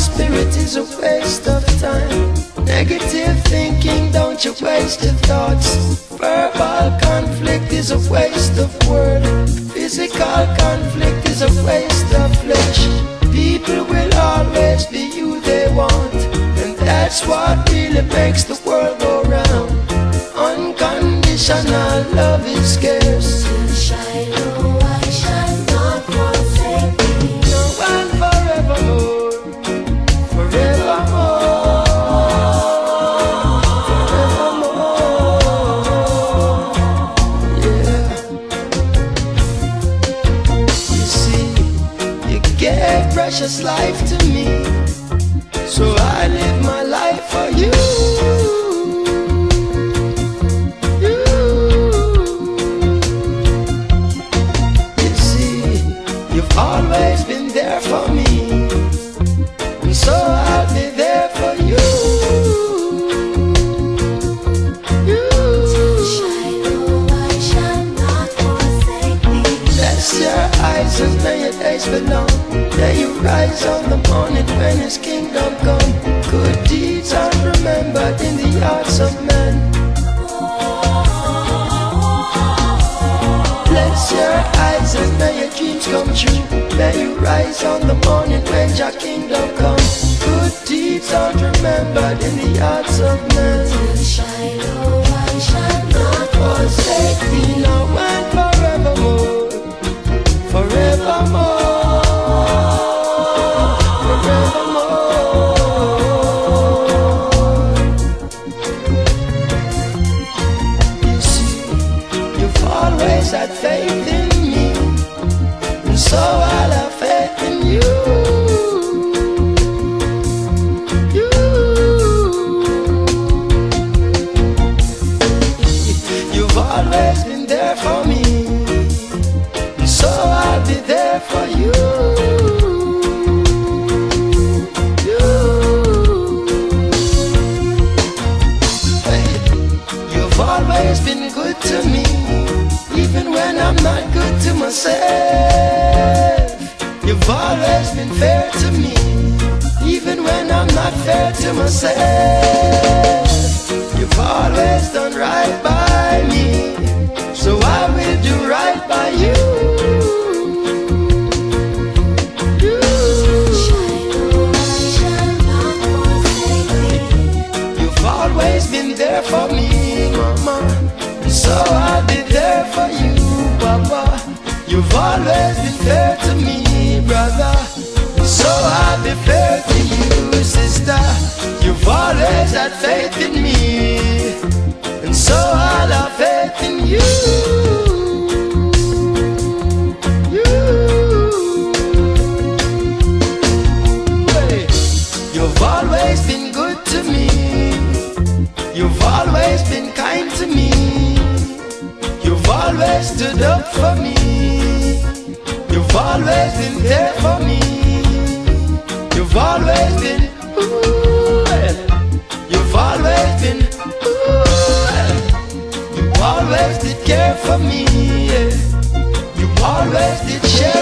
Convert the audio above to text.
spirit is a waste of time. Negative thinking, don't you waste your thoughts. Verbal conflict is a waste of word. Physical conflict is a waste of flesh. People will always be who they want, and that's what really makes the world go round. Unconditional love is scarce. Shiloh, I shall not forsake thee. No one forevermore, forevermore, forevermore. Yeah. You see, you gave precious life to me, so I live my life for you. Always been there for me, and so I'll be there for you. Shiloh, I shall not forsake thee. Bless your eyes and may your days belong. May you rise on the morning when his kingdom come. Good deeds are remembered in the hearts of men. Bless your eyes and may your dreams come true. May you rise on the morning when your kingdom comes. Good deeds are remembered in the hearts of men. Shiloh, I shall not Forsake thee now and forevermore, forevermore, forevermore. You see, you've always had faith in me, and so I'll have faith in you. You've always been there for me, and so I'll be there for you. Hey, you've always been good to me, even when I'm not good to myself. You've always been fair to me, even when I'm not fair to myself. You've always done right by me, so I will do right by you. Shiloh, I shall not forsake thee. You've always been there for me, mama, so I'll be there for you, papa. You've always been fair to me, brother, so I'll be fair to you, sister. You've always had faith in me, and so I'll have faith in you. Hey, you've always been good to me. You've always been kind to me. You've always stood up for me. You've always been there for me. You've always been, you've always been, you always did care for me. Yeah. You always did share.